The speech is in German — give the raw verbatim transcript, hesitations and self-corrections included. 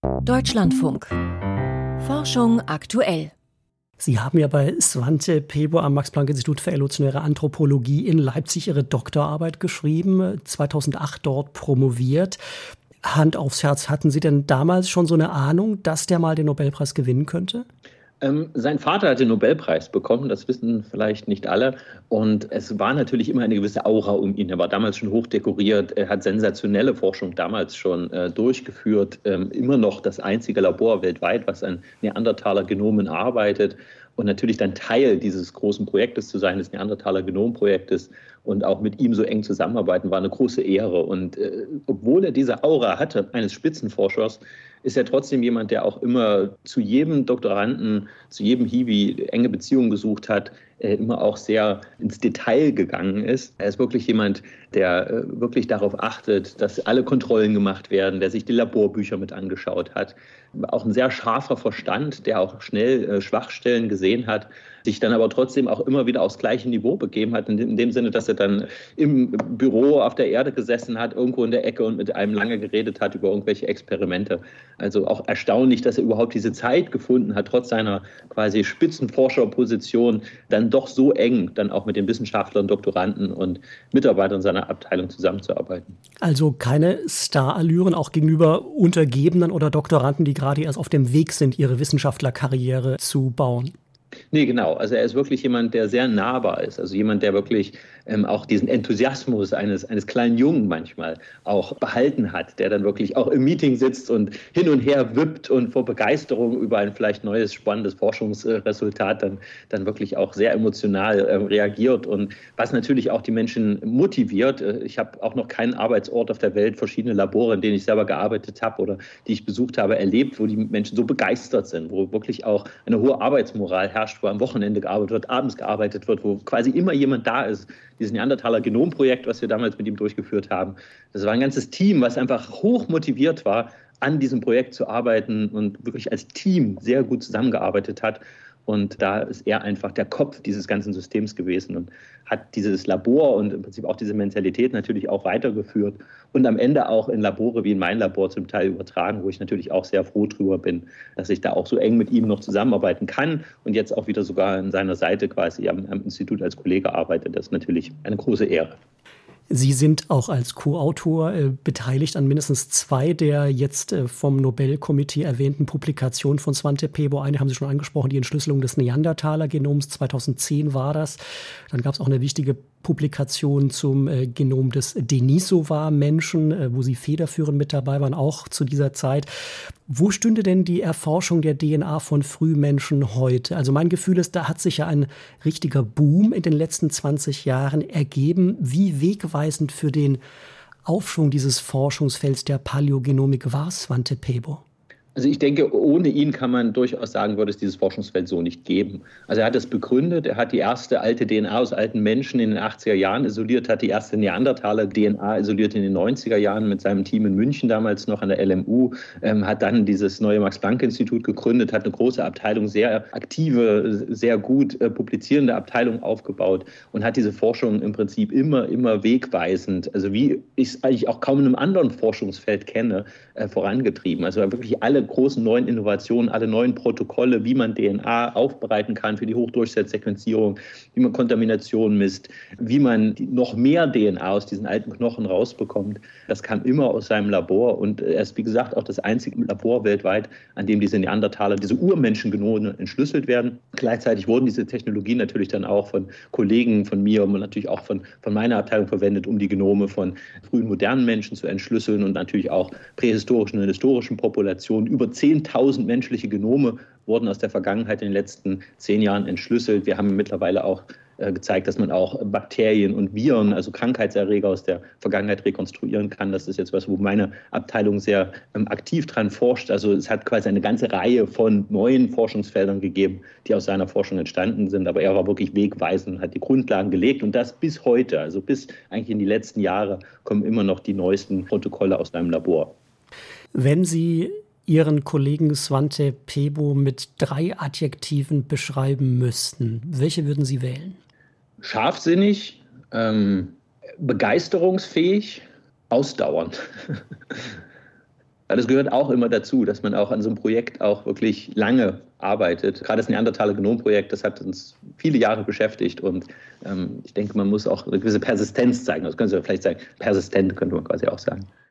Deutschlandfunk. Forschung aktuell. Sie haben ja bei Svante Pääbo am Max-Planck-Institut für evolutionäre Anthropologie in Leipzig Ihre Doktorarbeit geschrieben, zweitausendacht dort promoviert. Hand aufs Herz, hatten Sie denn damals schon so eine Ahnung, dass der mal den Nobelpreis gewinnen könnte? Ähm, sein Vater hat den Nobelpreis bekommen, das wissen vielleicht nicht alle. Und es war natürlich immer eine gewisse Aura um ihn. Er war damals schon hoch dekoriert, er hat sensationelle Forschung damals schon äh, durchgeführt. Ähm, immer noch das einzige Labor weltweit, was an Neandertaler-Genomen arbeitet. Und natürlich dann Teil dieses großen Projektes zu sein, des Neandertaler-Genom-Projektes und auch mit ihm so eng zusammenarbeiten, war eine große Ehre. Und äh, obwohl er diese Aura hatte, eines Spitzenforschers, ist er trotzdem jemand, der auch immer zu jedem Doktoranden, zu jedem Hiwi enge Beziehungen gesucht hat, äh, immer auch sehr ins Detail gegangen ist. Er ist wirklich jemand, der äh, wirklich darauf achtet, dass alle Kontrollen gemacht werden, der sich die Laborbücher mit angeschaut hat. Auch ein sehr scharfer Verstand, der auch schnell äh, Schwachstellen gesehen hat, sich dann aber trotzdem auch immer wieder aufs gleiche Niveau begeben hat, in dem, in dem Sinne, dass er dann im Büro auf der Erde gesessen hat, irgendwo in der Ecke und mit einem lange geredet hat über irgendwelche Experimente. Also auch erstaunlich, dass er überhaupt diese Zeit gefunden hat, trotz seiner quasi Spitzenforscherposition, dann doch so eng dann auch mit den Wissenschaftlern, Doktoranden und Mitarbeitern seiner Abteilung zusammenzuarbeiten. Also keine Starallüren, auch gegenüber Untergebenen oder Doktoranden, die gerade erst auf dem Weg sind, ihre Wissenschaftlerkarriere zu bauen. Nee, genau. Also er ist wirklich jemand, der sehr nahbar ist. Also jemand, der wirklich ähm, auch diesen Enthusiasmus eines, eines kleinen Jungen manchmal auch behalten hat, der dann wirklich auch im Meeting sitzt und hin und her wippt und vor Begeisterung über ein vielleicht neues, spannendes Forschungsresultat dann, dann wirklich auch sehr emotional äh, reagiert. Und was natürlich auch die Menschen motiviert. Ich habe auch noch keinen Arbeitsort auf der Welt, verschiedene Labore, in denen ich selber gearbeitet habe oder die ich besucht habe, erlebt, wo die Menschen so begeistert sind, wo wirklich auch eine hohe Arbeitsmoral herrscht, wo am Wochenende gearbeitet wird, abends gearbeitet wird, wo quasi immer jemand da ist. Dieses Neandertaler-Genom-Projekt, was wir damals mit ihm durchgeführt haben, das war ein ganzes Team, was einfach hoch motiviert war, an diesem Projekt zu arbeiten und wirklich als Team sehr gut zusammengearbeitet hat. Und da ist er einfach der Kopf dieses ganzen Systems gewesen und hat dieses Labor und im Prinzip auch diese Mentalität natürlich auch weitergeführt und am Ende auch in Labore wie in mein Labor zum Teil übertragen, wo ich natürlich auch sehr froh drüber bin, dass ich da auch so eng mit ihm noch zusammenarbeiten kann und jetzt auch wieder sogar an seiner Seite quasi am, am Institut als Kollege arbeite. Das ist natürlich eine große Ehre. Sie sind auch als Co-Autor äh, beteiligt an mindestens zwei der jetzt äh, vom Nobelkomitee erwähnten Publikationen von Svante Pääbo. Eine haben Sie schon angesprochen, die Entschlüsselung des Neandertaler-Genoms, zweitausendzehn war das. Dann gab es auch eine wichtige Publikation zum äh, Genom des Denisova-Menschen, äh, wo Sie federführend mit dabei waren, auch zu dieser Zeit. Wo stünde denn die Erforschung der D N A von Frühmenschen heute? Also mein Gefühl ist, da hat sich ja ein richtiger Boom in den letzten zwanzig Jahren ergeben. Wie wegweisend für den Aufschwung dieses Forschungsfelds der Paläogenomik war Svante Pääbo? Also ich denke, ohne ihn kann man durchaus sagen, würde es dieses Forschungsfeld so nicht geben. Also er hat das begründet, er hat die erste alte D N A aus alten Menschen in den achtziger Jahren isoliert, hat die erste Neandertaler-D N A isoliert in den neunziger Jahren mit seinem Team in München damals noch an der L M U, ähm, hat dann dieses neue Max-Planck-Institut gegründet, hat eine große Abteilung, sehr aktive, sehr gut äh, publizierende Abteilung aufgebaut und hat diese Forschung im Prinzip immer, immer wegweisend, also wie ich es eigentlich auch kaum in einem anderen Forschungsfeld kenne, äh, vorangetrieben. Also wirklich alle großen neuen Innovationen, alle neuen Protokolle, wie man D N A aufbereiten kann für die Hochdurchsatzsequenzierung, wie man Kontamination misst, wie man noch mehr D N A aus diesen alten Knochen rausbekommt. Das kam immer aus seinem Labor und er ist, wie gesagt, auch das einzige Labor weltweit, an dem diese Neandertaler, diese Urmenschengenome entschlüsselt werden. Gleichzeitig wurden diese Technologien natürlich dann auch von Kollegen von mir und natürlich auch von, von meiner Abteilung verwendet, um die Genome von frühen modernen Menschen zu entschlüsseln und natürlich auch prähistorischen und historischen Populationen. Über zehntausend menschliche Genome wurden aus der Vergangenheit in den letzten zehn Jahren entschlüsselt. Wir haben mittlerweile auch äh, gezeigt, dass man auch Bakterien und Viren, also Krankheitserreger aus der Vergangenheit rekonstruieren kann. Das ist jetzt was, wo meine Abteilung sehr ähm, aktiv dran forscht. Also es hat quasi eine ganze Reihe von neuen Forschungsfeldern gegeben, die aus seiner Forschung entstanden sind. Aber er war wirklich wegweisend und hat die Grundlagen gelegt. Und das bis heute, also bis eigentlich in die letzten Jahre, kommen immer noch die neuesten Protokolle aus seinem Labor. Wenn Sie Ihren Kollegen Svante Pääbo mit drei Adjektiven beschreiben müssten, welche würden Sie wählen? Scharfsinnig, ähm, begeisterungsfähig, ausdauernd. Weil das gehört auch immer dazu, dass man auch an so einem Projekt auch wirklich lange arbeitet. Gerade das Neandertaler Genomprojekt, das hat uns viele Jahre beschäftigt und ähm, ich denke, man muss auch eine gewisse Persistenz zeigen. Das können Sie vielleicht sagen, persistent könnte man quasi auch sagen.